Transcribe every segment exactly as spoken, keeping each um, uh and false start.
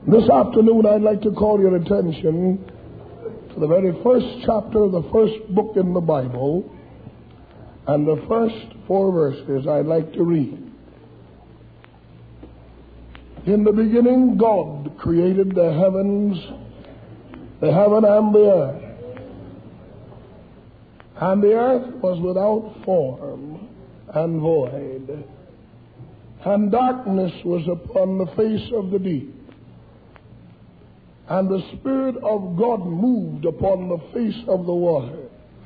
This afternoon, I'd like to call your attention to the very first chapter of the first book in the Bible, and the first four verses I'd like to read. In the beginning, God created the heavens, the heaven and the earth. And the earth was without form and void, and darkness was upon the face of the deep. And the Spirit of God moved upon the face of the water.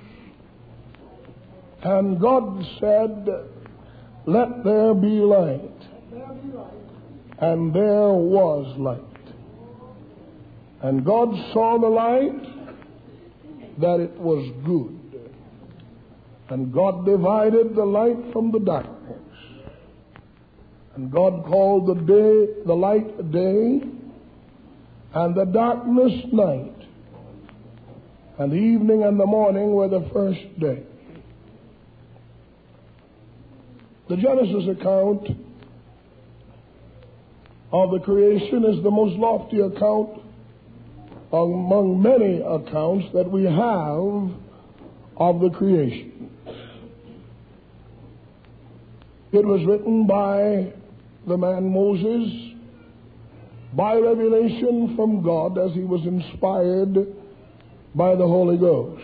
And God said, "Let there be light." And there was light. And God saw the light, that it was good. And God divided the light from the darkness. And God called the day, the light day, and the darkness night. And the evening and the morning were the first day. The Genesis account of the creation is the most lofty account among many accounts that we have of the creation. It was written by the man Moses by revelation from God as he was inspired by the Holy Ghost.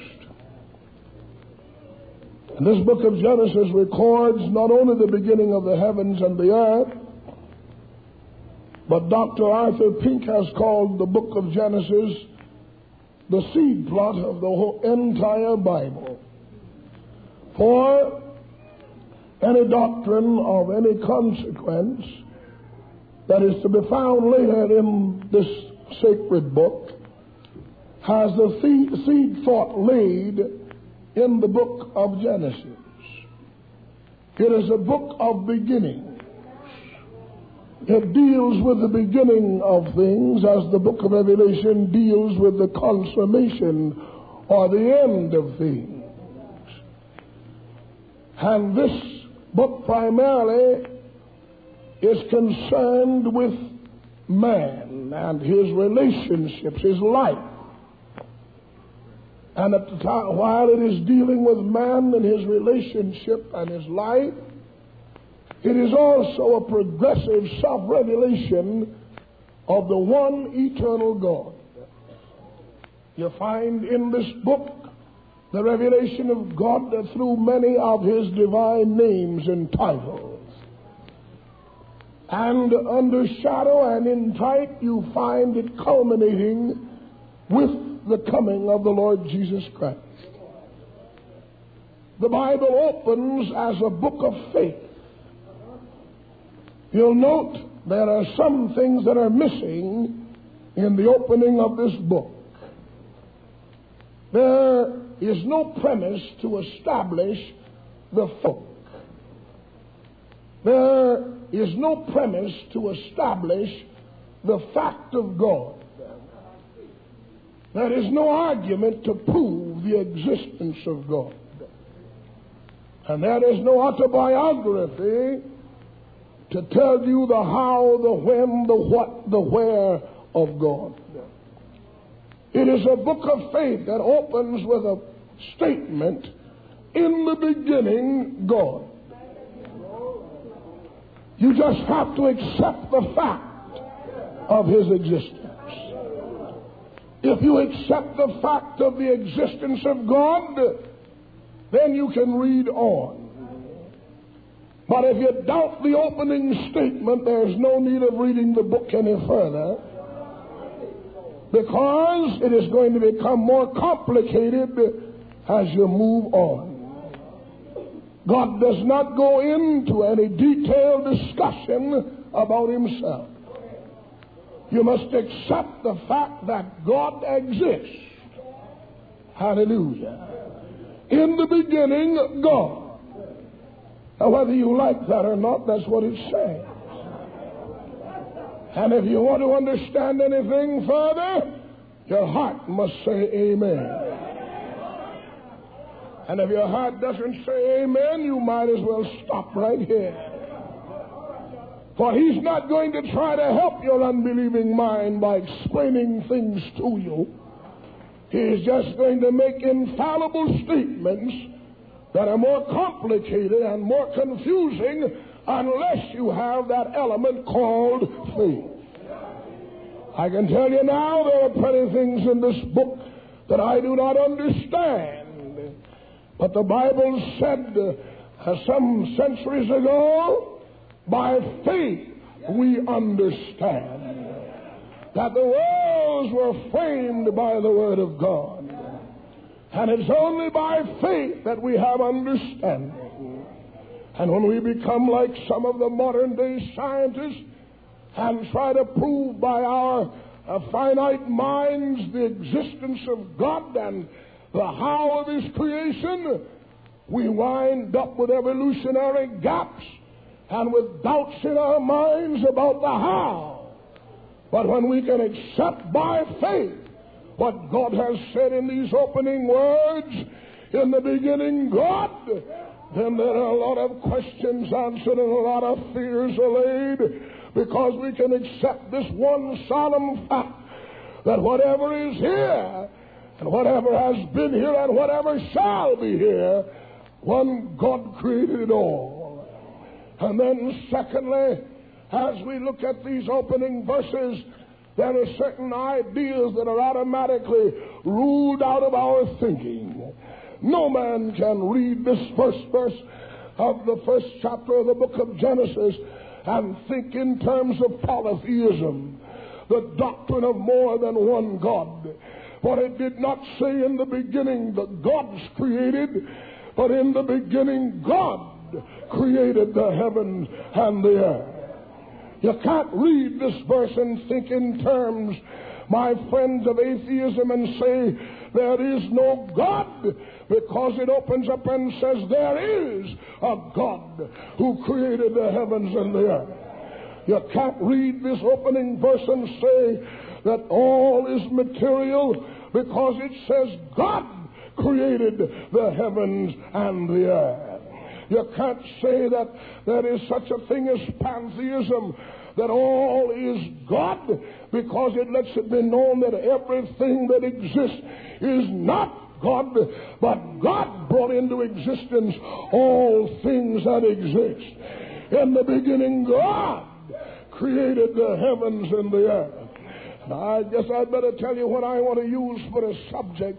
And this book of Genesis records not only the beginning of the heavens and the earth, but Doctor Arthur Pink has called the book of Genesis the seed plot of the whole entire Bible. For any doctrine of any consequence that is to be found later in this sacred book has the seed thought laid in the book of Genesis. It is a book of beginnings. It deals with the beginning of things as the book of Revelation deals with the consummation or the end of things. And this book primarily is concerned with man and his relationships, his life. And at the time, while it is dealing with man and his relationship and his life, it is also a progressive self-revelation of the one eternal God. You find in this book the revelation of God through many of his divine names and titles. And under shadow and in type, you find it culminating with the coming of the Lord Jesus Christ. The Bible opens as a book of faith. You'll note there are some things that are missing in the opening of this book. There is no premise to establish the folk. There is no premise to establish the fact of God. There is no argument to prove the existence of God. And there is no autobiography to tell you the how, the when, the what, the where of God. It is a book of faith that opens with a statement, "In the beginning, God." You just have to accept the fact of his existence. If you accept the fact of the existence of God, then you can read on. But if you doubt the opening statement, there's no need of reading the book any further, because it is going to become more complicated as you move on. God does not go into any detailed discussion about himself. You must accept the fact that God exists. Hallelujah. In the beginning, God. Now, whether you like that or not, that's what it's saying. And if you want to understand anything further, your heart must say amen. And if your heart doesn't say amen, you might as well stop right here. For he's not going to try to help your unbelieving mind by explaining things to you. He's just going to make infallible statements that are more complicated and more confusing unless you have that element called faith. I can tell you now, there are plenty things in this book that I do not understand. But the Bible said uh, some centuries ago, by faith we understand that the worlds were framed by the Word of God. And it's only by faith that we have understanding. And when we become like some of the modern day scientists and try to prove by our uh, finite minds the existence of God and the how of His creation, we wind up with evolutionary gaps and with doubts in our minds about the how. But when we can accept by faith what God has said in these opening words, in the beginning God, then there are a lot of questions answered and a lot of fears allayed, because we can accept this one solemn fact that whatever is here and whatever has been here and whatever shall be here, one God created it all. And then secondly, as we look at these opening verses, there are certain ideas that are automatically ruled out of our thinking. No man can read this first verse of the first chapter of the book of Genesis and think in terms of polytheism, the doctrine of more than one God. For it did not say in the beginning that gods created, but in the beginning God created the heavens and the earth. You can't read this verse and think in terms, my friends, of atheism and say there is no God, because it opens up and says there is a God who created the heavens and the earth. You can't read this opening verse and say that all is material, because it says God created the heavens and the earth. You can't say that there is such a thing as pantheism, that all is God, because it lets it be known that everything that exists is not God, but God brought into existence all things that exist. In the beginning, God created the heavens and the earth. Now, I guess I'd better tell you what I want to use for a subject.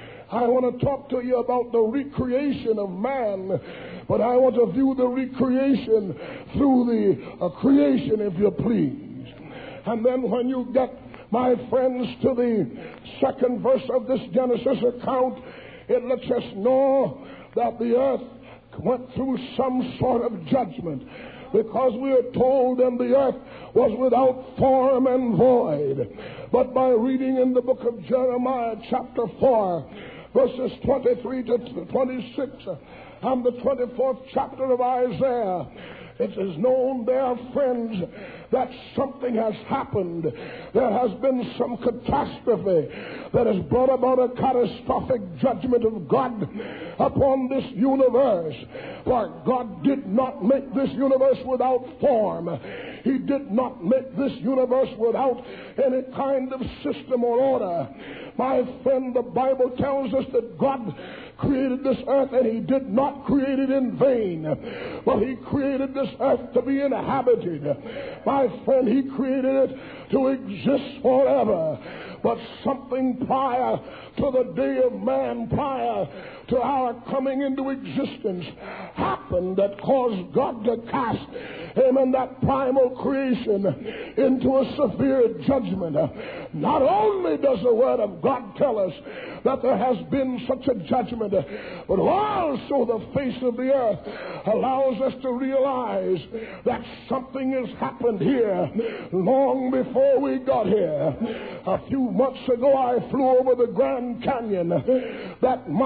I want to talk to you about the recreation of man, but I want to view the recreation through the uh, creation, if you please. And then when you get, my friends, to the second verse of this Genesis account, it lets us know that the earth went through some sort of judgment, because we are told and the earth was without form and void. But by reading in the book of Jeremiah chapter four, verses twenty-three to twenty-six, and the twenty-fourth chapter of Isaiah, it is known there, friends, that something has happened. There has been some catastrophe that has brought about a catastrophic judgment of God upon this universe. For God did not make this universe without form. He did not make this universe without any kind of system or order. My friend, the Bible tells us that God created this earth, and He did not create it in vain, but He created this earth to be inhabited. My friend, He created it to exist forever. But something prior to the day of man, prior to our coming into existence, happened that caused God to cast, amen, that primal creation into a severe judgment. Not only does the Word of God tell us that there has been such a judgment, but also the face of the earth allows us to realize that something has happened here long before we got here. A few months ago, I flew over the Grand Canyon, that mile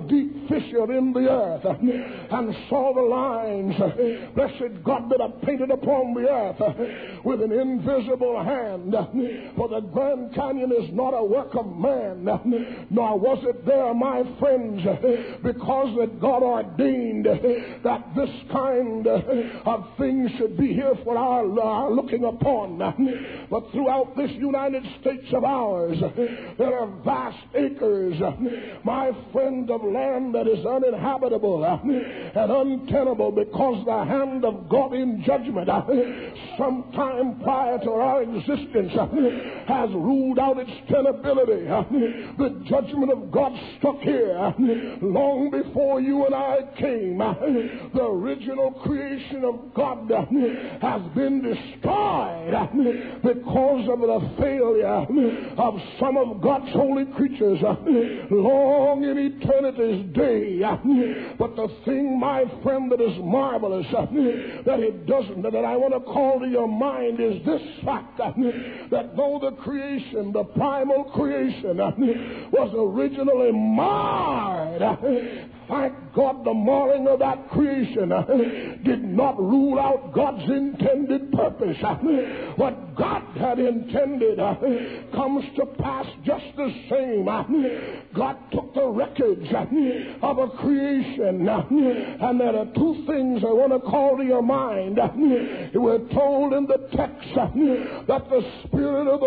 deep fissure in the earth and saw the lines, blessed God, that are painted upon the earth with an invisible hand. For the Grand Canyon is not a work of man, nor was it there, my friends, because that God ordained that this kind of thing should be here for our, our looking upon. But throughout this United States of ours, there are vast acres, my friend, of land that is uninhabitable and untenable because the hand of God in judgment sometime prior to our existence has ruled out its tenability. The judgment of God struck here long before you and I came. The original creation of God has been destroyed because of the failure of some of God's holy creatures long in eternity's day. But the thing, my friend, that is marvelous, that it doesn't, that I want to call to your mind is this fact, that though the creation, the primal creation, was originally marred, thank God the marring of that creation did not rule out God's intended purpose. What God had intended comes to pass just the same. God took the wreckage of a creation, and there are two things I want to call to your mind. We're told in the text that the Spirit of the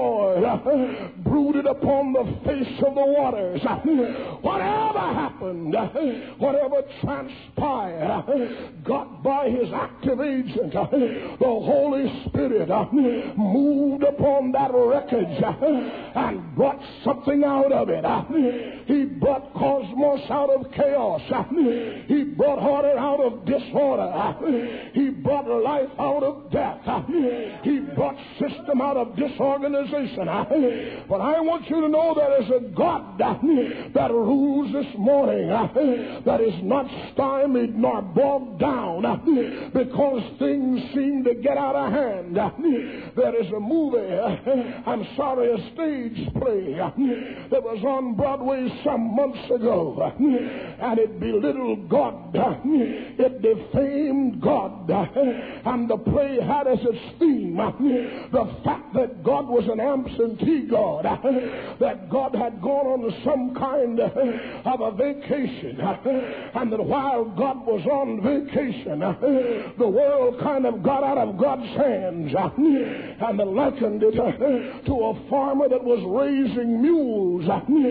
Lord brooded upon the face of the waters. Whatever happened, whatever transpired, God by his active agent, the Holy Spirit, moved upon that wreckage and brought something out of it. He brought cosmos out of chaos. He brought order out of disorder. He brought life out of death. He brought system out of disorganization. But I want you to know there is a God that rules this morning, that is not stymied nor bogged down because things seem to get out of hand. There is a movie, I'm sorry, a stage play that was on Broadway some months ago, and it belittled God, it defamed God, and the play had as its theme the fact that God was an absentee God, that God had gone on some kind of a vacation, and that while God was on vacation, the world kind of got out of God's hands, and they likened it to a farmer that was raising mules,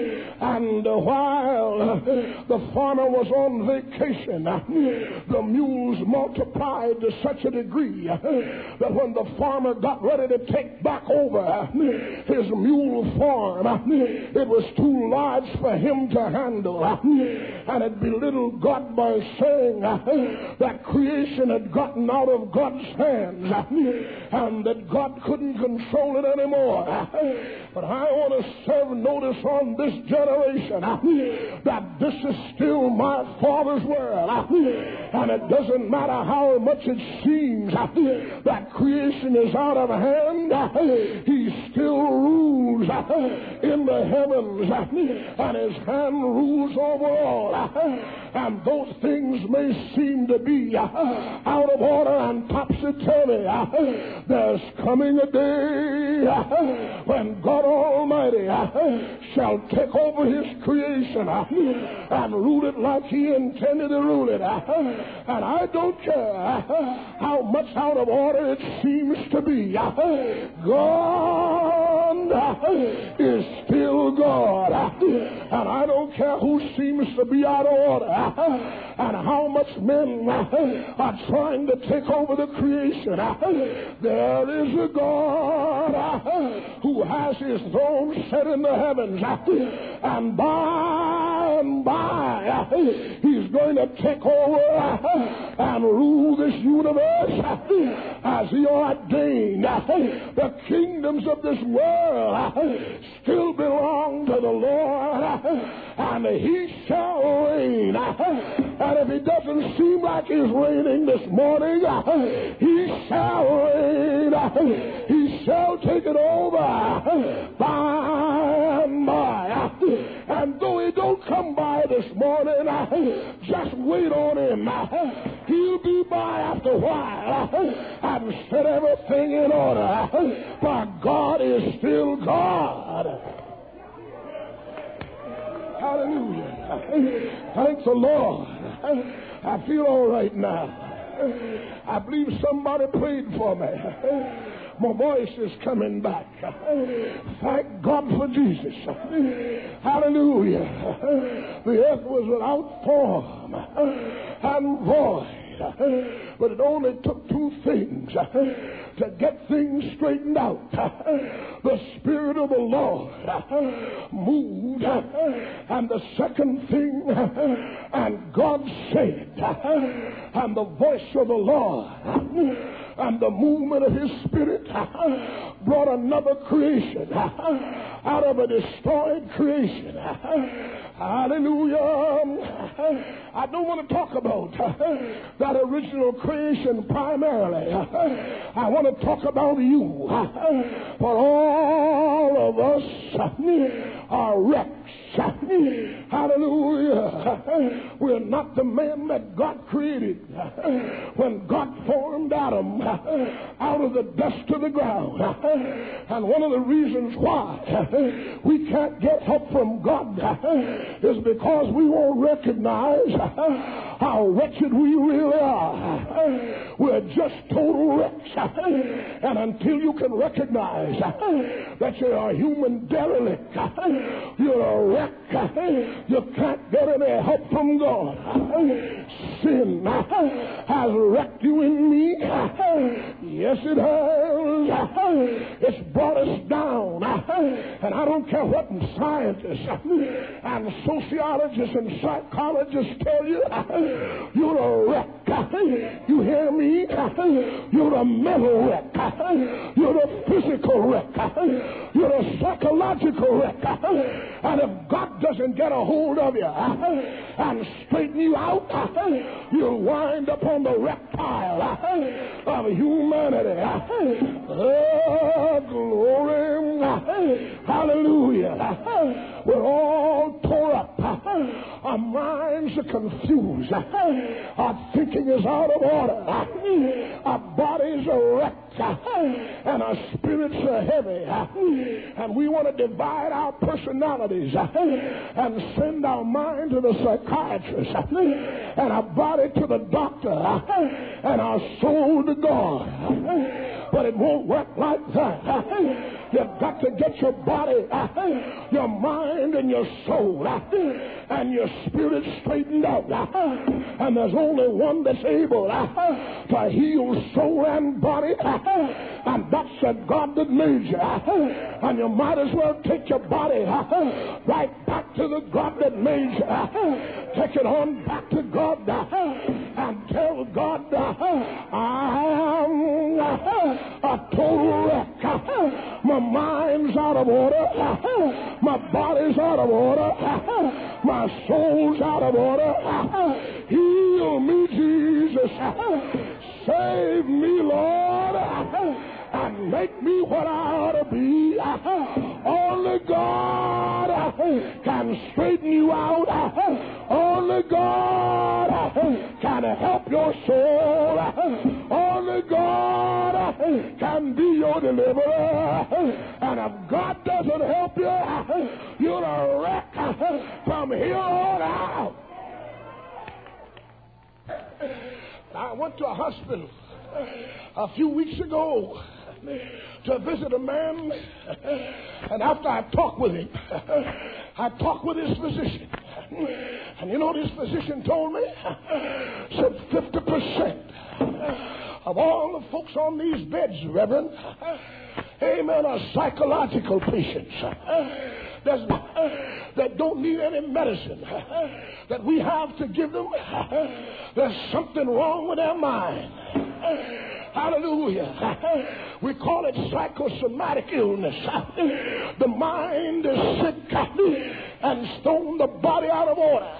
and while the farmer was on vacation, the mules multiplied to such a degree that when the farmer got ready to take back over his mule farm, it was too large for him to handle, and it belittled God by saying that creation had gotten out of God's hands and that God couldn't control it anymore. But I want to serve notice on this generation that this is still my Father's world, and it doesn't matter how much it seems that creation is out of hand, he still rules in the heavens, and his hand rules over all. And those things may seem to be out of order and topsy-turvy, there's coming a day when God Almighty shall take over his creation and rule it like he intended to rule it. And I don't care how much out of order it seems to be, God is still God. And I don't care who seems to be out of order and how much men are trying to take over the creation. There is a God who has his throne set in the heavens, and by and by he's going to take over and rule this universe as he ordained. The kingdoms of this world still belong to the Lord, and he shall reign. And if it doesn't seem like he's reigning this morning, he shall reign. He shall take it over by and by. And though he don't come by this morning, Just wait on him. He'll be by after a while and set everything in order. But God is still God. Hallelujah. Thank the Lord. I feel all right now. I believe somebody prayed for me. My voice is coming back. Thank God for Jesus. Hallelujah. The earth was without form and void, but it only took two things to get things straightened out. The Spirit of the Lord moved, and the second thing, and God said, and the voice of the Lord and the movement of His Spirit brought another creation out of a destroyed creation. Hallelujah. I don't want to talk about that original creation primarily. I want to talk about you. For all of us are wrecks. Hallelujah. We're not the man that God created when God formed Adam out of the dust of the ground. And one of the reasons why we can't get help from God is because we won't recognize how wretched we really are. We're just total wrecks. And until you can recognize that you're a human derelict, you're a wreck, you can't get any help from God. Sin has wrecked you in me. Yes, it has. It's brought us down. And I don't care what scientists and sociologists and psychologists tell you, you're a wreck. You hear me? You're a mental wreck. You're a physical wreck. You're a psychological wreck. And if God doesn't get a hold of you and straighten you out, you'll wind up on the wreck pile of humanity. Oh, glory. Hallelujah. We're all tore up. Our minds are confused. Our thinking is out of order. Our bodies are wrecked. And our spirits are heavy. And we want to divide our personalities and send our mind to the psychiatrist and our body to the doctor and our soul to God. But it won't work like that. You've got to get your body, your mind, and your soul and your spirit straightened out. And there's only one that's able to heal soul and body, and that's the God that made you. And you might as well take your body right back to the God that made you. Take it on back to God and tell God, I'm a total wreck. My mind's out of order. My body's out of order. My soul's out of order. Heal me, Jesus. Save me, Lord, and make me what I ought to be. Only God can straighten you out. Only God can help your soul. Only God can be your deliverer. And if God doesn't help you, you're a wreck from here on out. I went to a hospital a few weeks ago to visit a man, and after I talked with him, I talked with his physician. And you know what his physician told me? Said fifty percent of all the folks on these beds, Reverend, amen, are psychological patients. There's, that don't need any medicine that we have to give them. There's something wrong with their mind. Hallelujah. We call it psychosomatic illness. The mind is sick and thrown the body out of order.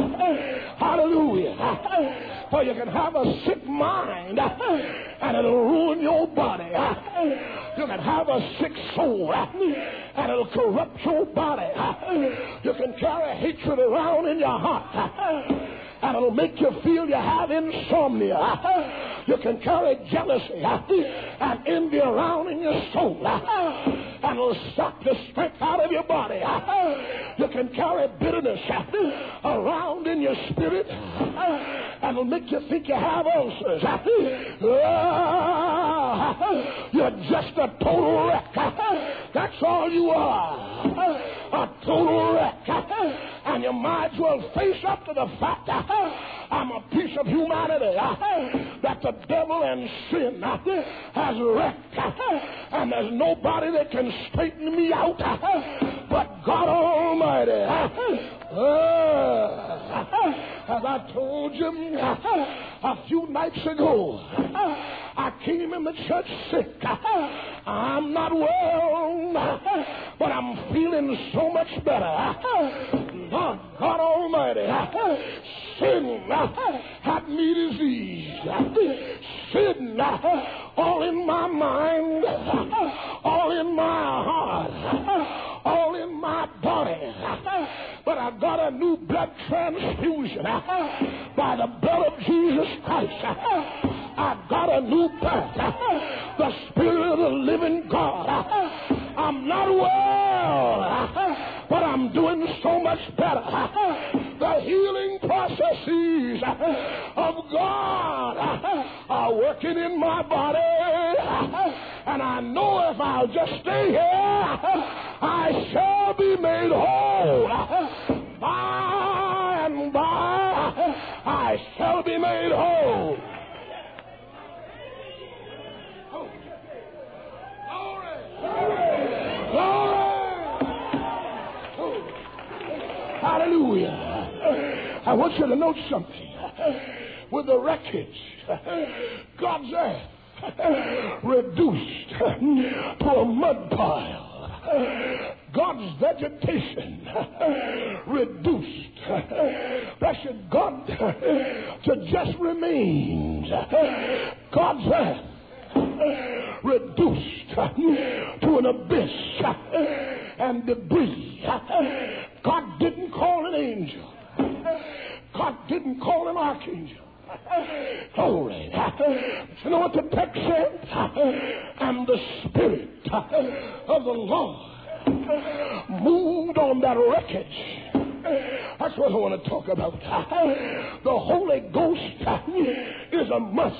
Hallelujah. For you can have a sick mind and it'll ruin your body. You can have a sick soul and it'll corrupt your body. You can carry hatred around in your heart and it'll make you feel you have insomnia. You can carry jealousy and envy around in your soul and it'll suck the strength out of your body. You can carry bitterness around in your spirit and it'll make you think you have ulcers. You're just a total wreck. That's all you are. A total wreck. And you might as well face up to the fact that I'm a piece of humanity that the devil and sin has wrecked. And there's nobody that can straighten me out but God Almighty. Uh, as I told you a few nights ago, I came in the church sick. I'm not well, but I'm feeling so much better. Lord God Almighty, sin had me diseased. Sin all in my mind, all in my heart, all in my body. But I got a new blood transfusion by the blood of Jesus Christ. I got a new birth, the Spirit of the living God. I'm not well, but I'm doing so much better. The healing processes of God are working in my body, and I know if I'll just stay here, I shall be made whole. By and by, I shall be made whole. Hallelujah. I want you to know something. With the wreckage, God's earth reduced to a mud pile. God's vegetation reduced. Blessed God to just remains. God's earth reduced to an abyss and debris. God didn't call an angel. God didn't call an archangel. Glory. You know what the text said? And the Spirit of the Lord moved on that wreckage. That's what I want to talk about. The Holy Ghost is a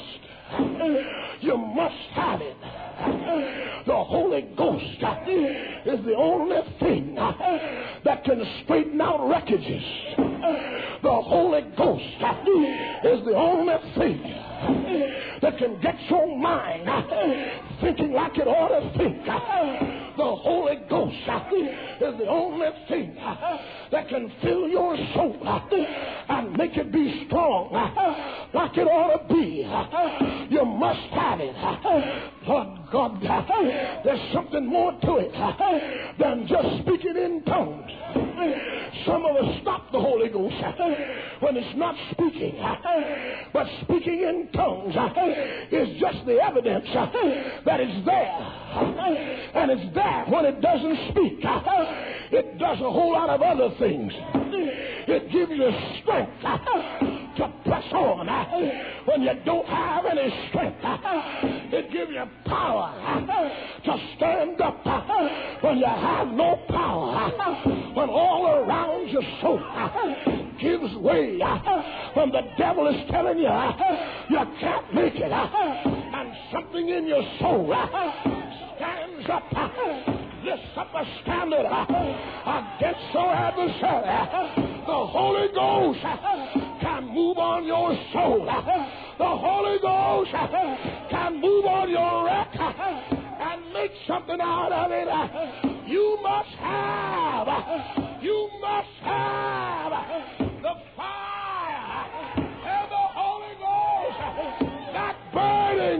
must. You must have it. The Holy Ghost is the only thing that can straighten out wreckages. The Holy Ghost is the only thing that can get your mind thinking like it ought to think. The Holy Ghost is the only thing that can fill your soul and make it be strong like it ought to be. You must have it. Lord God, there's something more to it than just speaking in tongues. Some of us stop the Holy Ghost when it's not speaking, but speaking in tongues is just the evidence that it's there, and it's there when it doesn't speak. It does a whole lot of other things. It gives you strength to press on when you don't have any strength. It gives you power to stand up when you have no power. When all around your soul gives way, when the devil is telling you you can't make it, and something in your soul stands up, lifts up a standard against your adversary. The Holy Ghost can move on your soul. The Holy Ghost can move on your wreck and make something out of it. You must have, you must have the fire and the Holy Ghost that burning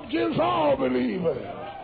gives all believers.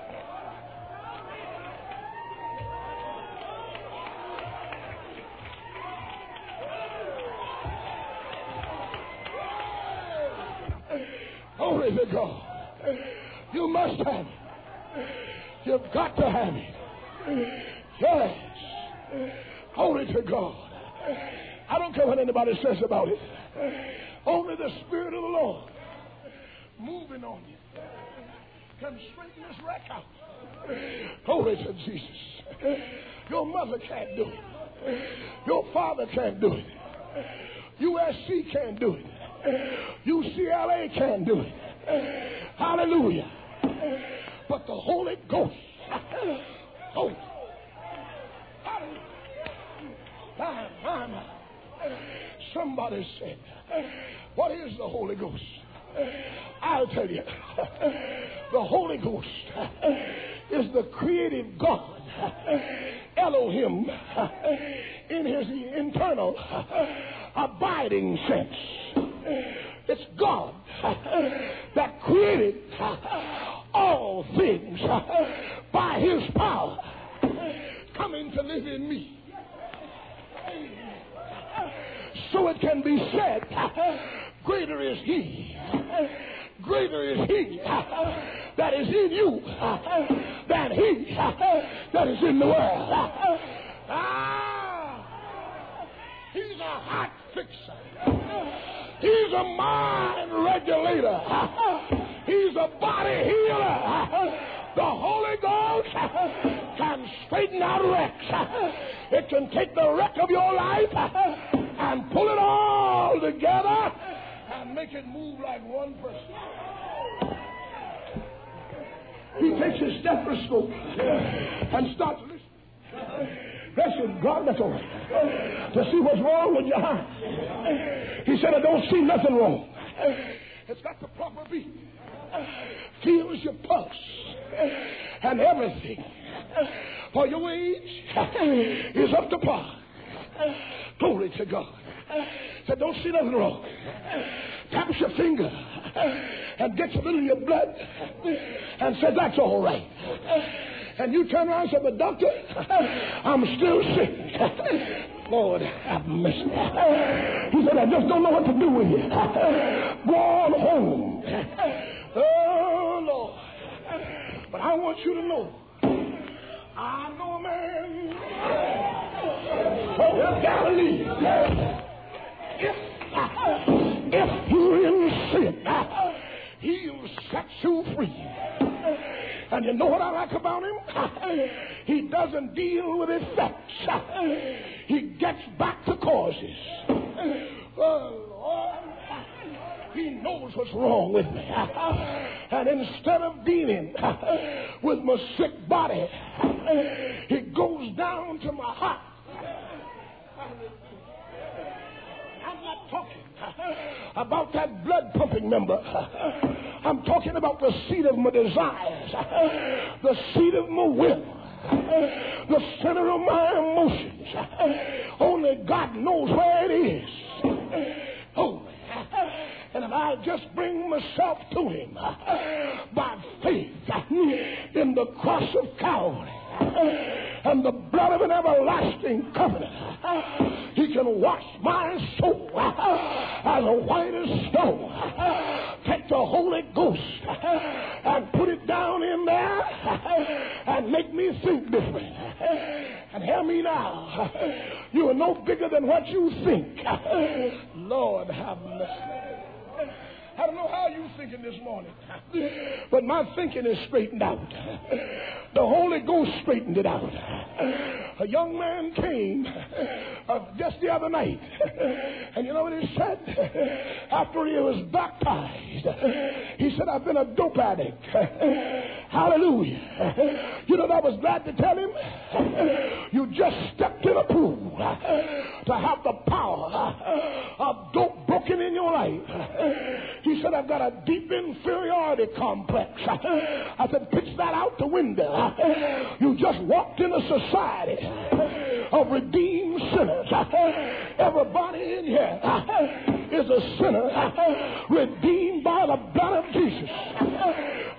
Glory to God. You must have it. You've got to have it. Yes. Glory to God. I don't care what anybody says about it. Only the Spirit of the Lord moving on you can straighten this wreck out. Glory to Jesus. Your mother can't do it. Your father can't do it. U S C can't do it. U C L A can't do it. Hallelujah. But the Holy Ghost. Oh. Hallelujah. My, my, my. Somebody said, what is the Holy Ghost? I'll tell you. The Holy Ghost is the creative God, Elohim, in his internal abiding sense. It's God that created all things by his power coming to live in me. So it can be said, greater is he, greater is he that is in you than he that is in the world. Ah, he's a heart fixer. He's a mind regulator. He's a body healer. The Holy Ghost can straighten out wrecks. It can take the wreck of your life and pull it all together and make it move like one person. He takes his stethoscope and starts listening. Listen, God, that's all right. To see what's wrong with your heart. He said, I don't see nothing wrong. It's got the proper beat. Feels your pulse and everything. For your age is up to par. Glory to God. Said, don't see nothing wrong. Taps your finger and gets a little of your blood and said, that's all right. And you turn around and say, but doctor, I'm still sick. Lord, have mercy. He said, I just don't know what to do with you. Go on home. Oh, Lord. But I want you to know, I know a man from Galilee. If, if you're in sin, he'll set you free. And you know what I like about him? He doesn't deal with effects. He gets back to causes. Oh, Lord. He knows what's wrong with me. And instead of dealing with my sick body, he goes down to my heart. I'm not talking about that blood pumping member. I'm talking about the seat of my desires, the seat of my will, the center of my emotions. Only God knows where it is. Oh, and if I just bring myself to him by faith in the cross of Calvary and the blood of an everlasting covenant, he can wash my soul as white as snow. Take the Holy Ghost and put it down in there and make me think different. And hear me now. You are no bigger than what you think. Lord have mercy. I don't know how you're thinking this morning, but my thinking is straightened out. The Holy Ghost straightened it out. A young man came uh, just the other night, and you know what he said? After he was baptized, he said, I've been a dope addict. Hallelujah. You know what I was glad to tell him? You just stepped in a pool to have the power of dope broken in your life. He said, I've got a deep inferiority complex. I said, pitch that out the window. You just walked in a society of redeemed sinners. Everybody in here is a sinner redeemed by the blood of Jesus.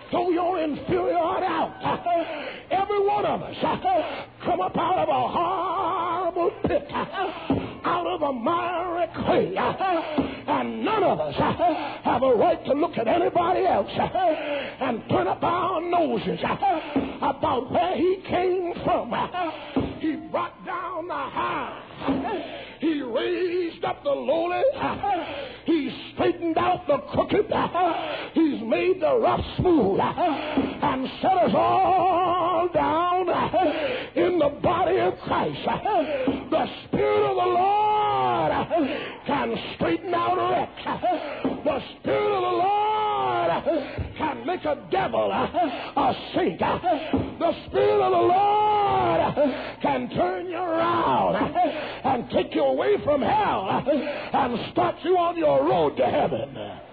throw your inferiority out. Every one of us come up out of a horrible pit, out of a miry clay, and none of us have a right to look at anybody else and turn up our noses about where he came from. He brought down the high. He raised up the lowly. He straightened out the crooked. He's made the rough smooth and set us all down in the body of Christ. The Spirit of the Lord can straighten out wrecks. The Spirit of the Lord can make a devil a saint. The Spirit of the Lord can turn you around and take you away from hell and start you on your road to heaven.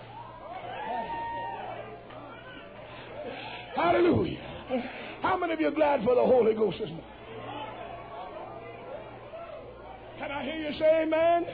Hallelujah. How many of you are glad for the Holy Ghost this morning? Can I hear you say amen?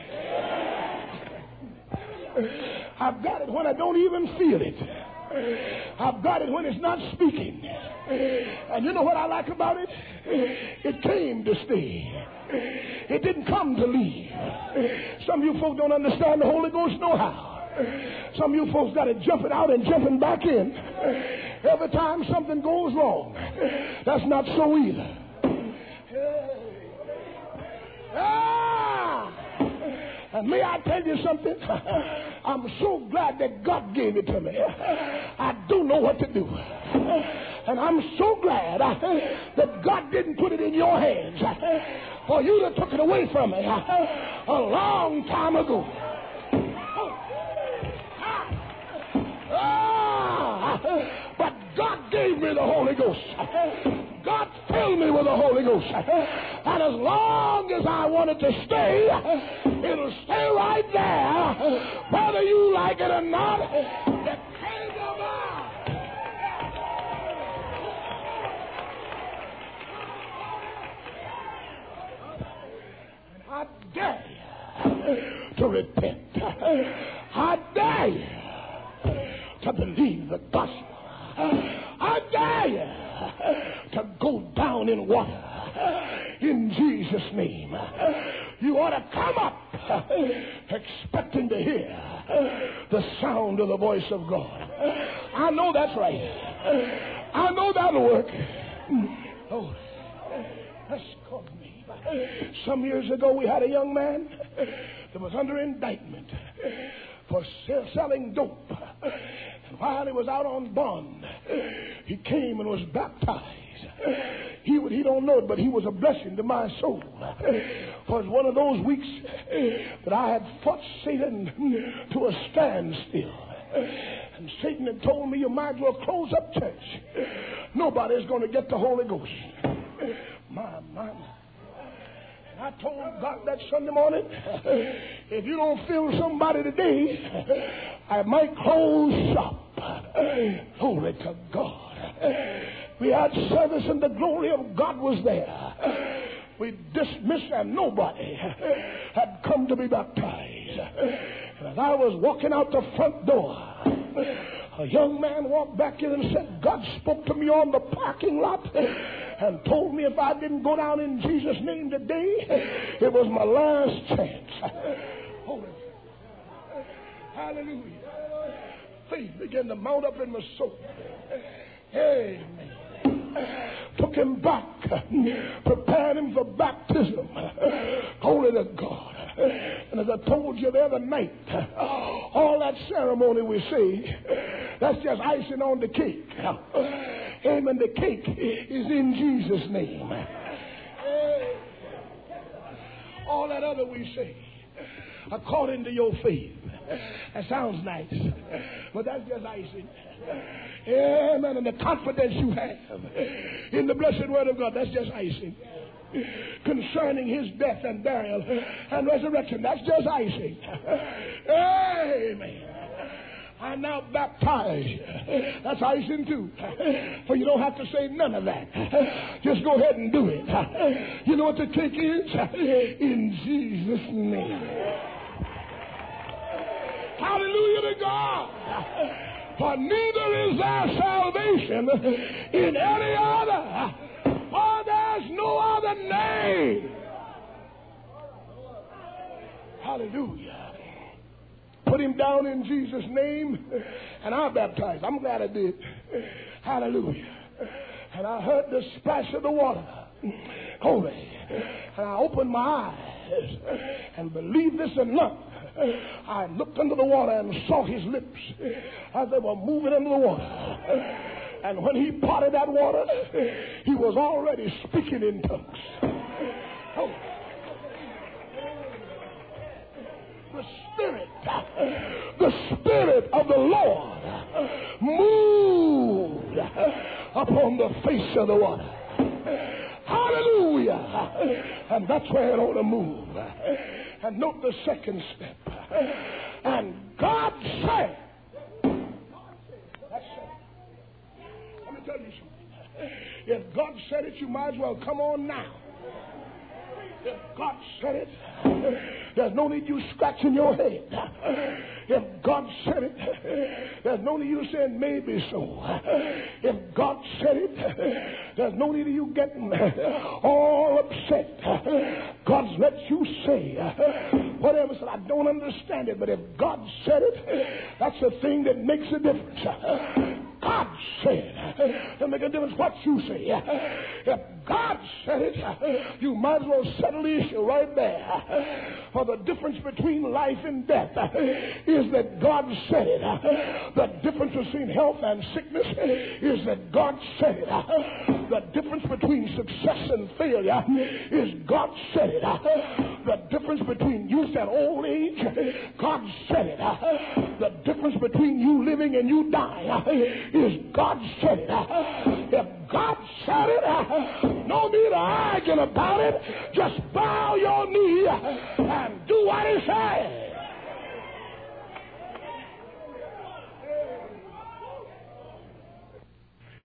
I've got it when I don't even feel it. I've got it when it's not speaking. And you know what I like about it? It came to stay. It didn't come to leave. Some of you folks don't understand the Holy Ghost know how. Some of you folks got it jumping out and jumping back in every time something goes wrong. That's not so either. Ah! And may I tell you something? I'm so glad that God gave it to me. I don't know what to do. And I'm so glad that God didn't put it in your hands, for you to took it away from me a long time ago. Ah, but God gave me the Holy Ghost. God filled me with the Holy Ghost. And as long as I want it to stay, it'll stay right there. Whether you like it or not, depends on. I dare you to repent. I dare you to believe the gospel. I dare you to go down in water in Jesus' name. You ought to come up expecting to hear the sound of the voice of God. I know that's right. I know that'll work. Oh, that's called me. Some years ago we had a young man that was under indictment for selling dope. And while he was out on bond, he came and was baptized. He would, he don't know it, but he was a blessing to my soul. For it was one of those weeks that I had fought Satan to a standstill. And Satan had told me, you might as well close up church. Nobody's going to get the Holy Ghost. My, my, my. I told God that Sunday morning, if you don't feel somebody today, I might close shop. Glory to God. We had service and the glory of God was there. We dismissed and nobody had come to be baptized. And as I was walking out the front door, a young man walked back in and said, God spoke to me on the parking lot and told me if I didn't go down in Jesus' name today, it was my last chance. Holy. Hallelujah. Faith began to mount up in my soul. Amen. Took him back, prepared him for baptism. Holy to God. And as I told you the other night, all that ceremony we see, that's just icing on the cake. Amen. The cake is in Jesus' name. All that other we say, according to your faith. That sounds nice, but that's just icing. Amen. And the confidence you have in the blessed word of God, that's just icing. Concerning his death and burial and resurrection, that's just icing. Amen. I'm now baptized. That's icing too. For you don't have to say none of that. Just go ahead and do it. You know what the cake is? In Jesus' name. Hallelujah to God. For neither is there salvation in any other, for there's no other name. Hallelujah. Put him down in Jesus' name, and I baptized. I'm glad I did. Hallelujah. And I heard the splash of the water. Holy. And I opened my eyes, and believe this or not, I looked under the water and saw his lips as they were moving under the water. And when he parted that water, he was already speaking in tongues. Oh. The Spirit, the Spirit of the Lord moved upon the face of the water. Hallelujah. And that's where it ought to move. And note the second step. And God said, that's it. Let me tell you something. If God said it, you might as well come on now. If God said it, there's no need you scratching your head. If God said it, there's no need you saying maybe so. If God said it, there's no need of you getting all upset. God's let you say whatever. Said, I don't understand it, but if God said it, that's the thing that makes a difference. God said, it'll make a difference what you say. If God said it, you might as well settle the issue right there. For the difference between life and death is that God said it. The difference between health and sickness is that God said it. The difference between success and failure is God said it. The difference between youth and old age, God said it. The difference between you living and you dying is God said it. If God said it, no need arguing about it. Just bow your knee and do what he says.